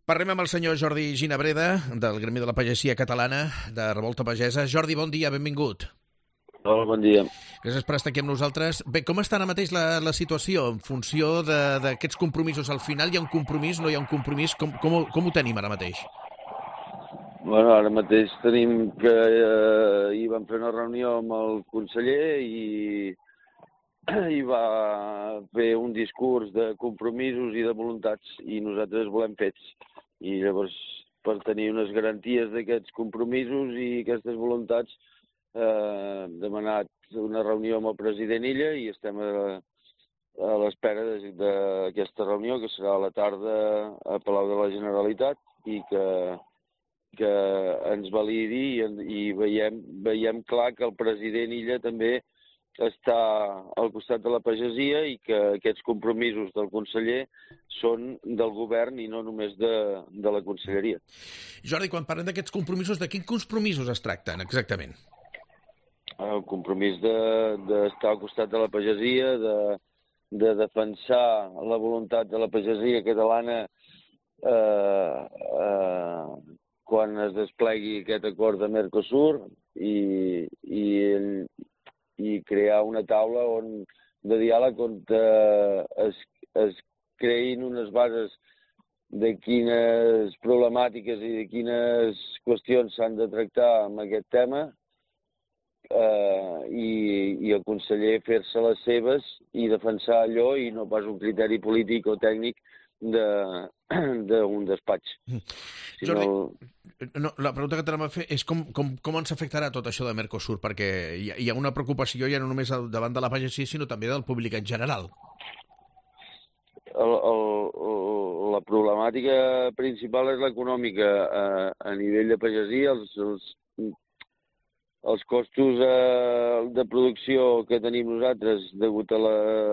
Parlem amb el senyor Jordi Ginabreda, del Gremi de la Pagesia Catalana, de Revolta Pagesa. Jordi, bon dia, benvingut. Hola, bon dia. Gràcies per estar aquí amb nosaltres. Bé, com està ara mateix la situació en funció d'aquests compromisos? Al final hi ha un compromís, no hi ha un compromís? Com ho tenim ara mateix? Bueno, ara mateix tenim que hi vam fer una reunió amb el conseller i va fer un discurs de compromisos i de voluntats i nosaltres volem fets. I llavors, per tenir unes garanties d'aquests compromisos i aquestes voluntats, hem demanat una reunió amb el president Illa i estem a l'espera d'aquesta reunió, que serà a la tarda a Palau de la Generalitat, i que ens validi i veiem clar que el president Illa també està al costat de la pagesia i que aquests compromisos del conseller són del govern i no només de la conselleria. Jordi, quan parlem d'aquests compromisos, de quins compromisos es tracten exactament? El compromís d'estar al costat de la pagesia, de defensar la voluntat de la pagesia catalana quan es desplegui aquest acord de Mercosur i crear una taula de diàleg on es creïn unes bases de quines problemàtiques i de quines qüestions s'han de tractar amb aquest tema i el conseller fer-se les seves i defensar allò i no pas un criteri polític o tècnic d'un despatx. Jordi, la pregunta que t'anava a fer és com ens afectarà tot això de Mercosur, perquè hi ha una preocupació ja no només davant de la pagesia, sinó també del públic en general. La problemàtica principal és l'econòmica. A nivell de pagesia, els costos de producció que tenim nosaltres degut a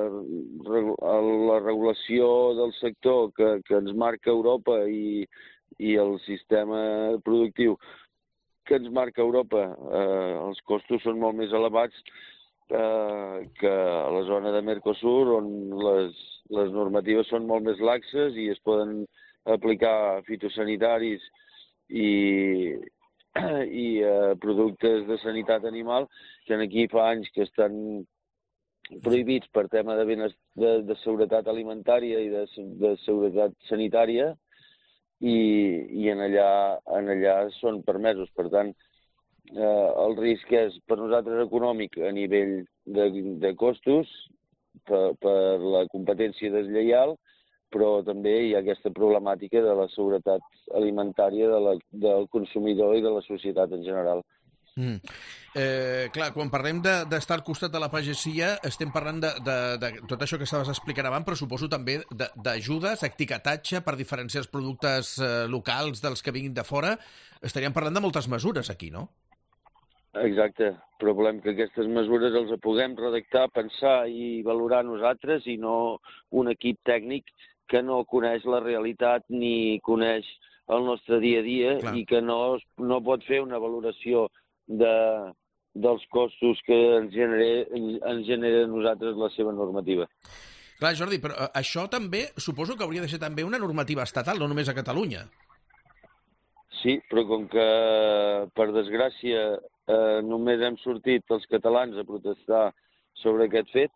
la regulació del sector que ens marca Europa i el sistema productiu que ens marca Europa, els costos són molt més elevats que a la zona de Mercosur, on les normatives són molt més laxes i es poden aplicar fitosanitaris i productes de sanitat animal que aquí fa anys que estan prohibits per tema de seguretat alimentària i de seguretat sanitària i en allà són permesos. Per tant, el risc és per nosaltres econòmic a nivell de costos per la competència deslleial, però també hi ha aquesta problemàtica de la seguretat alimentària del consumidor i de la societat en general. Clar, quan parlem d'estar al costat de la pagesia, estem parlant de tot això que estaves explicant abans, però suposo també d'ajudes, etiquetatge per diferenciar els productes locals dels que vinguin de fora. Estaríem parlant de moltes mesures aquí, no? Exacte, però volem que aquestes mesures els puguem redactar, pensar i valorar nosaltres i no un equip tècnic que no coneix la realitat ni coneix el nostre dia a dia. Clar. I que no pot fer una valoració dels costos que ens genera a nosaltres la seva normativa. Clar, Jordi, però això també suposo que hauria de ser també una normativa estatal, no només a Catalunya. Sí, però com que, per desgràcia, només hem sortit els catalans a protestar sobre aquest fet,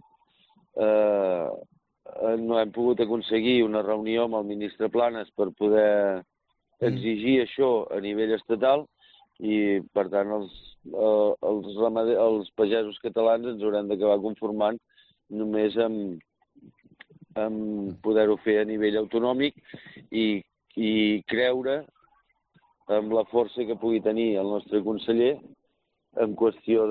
no hem pogut aconseguir una reunió amb el ministre Planas per poder exigir això a nivell estatal i, per tant, els pagesos catalans ens haurem d'acabar conformant només amb poder-ho fer a nivell autonòmic i creure amb la força que pugui tenir el nostre conseller en qüestió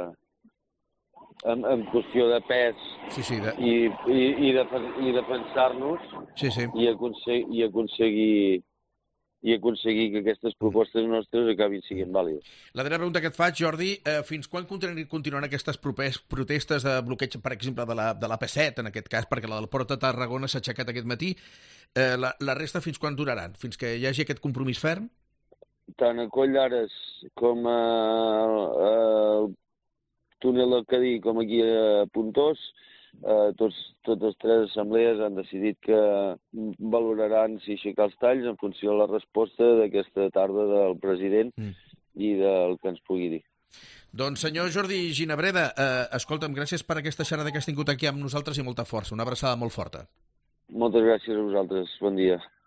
de pes i defensar-nos i aconseguir que aquestes propostes nostres acabin sent vàlides. La darrera pregunta que et faig, Jordi, fins quan continuaran aquestes protestes de bloqueig, per exemple, de l'AP7, en aquest cas, perquè la del Port de Tarragona s'ha aixecat aquest matí? La resta fins quan duraran? Fins que hi hagi aquest compromís ferm? Tant a Coll d'Ares com al túnel del Cadí com aquí a Pontós totes tres assemblees han decidit que valoraran si aixecar els talls en funció de la resposta d'aquesta tarda del president i del que ens pugui dir. Doncs senyor Jordi Ginabreda, escolta'm, gràcies per aquesta xerrada que has tingut aquí amb nosaltres i molta força. Una abraçada molt forta. Moltes gràcies a vosaltres. Bon dia.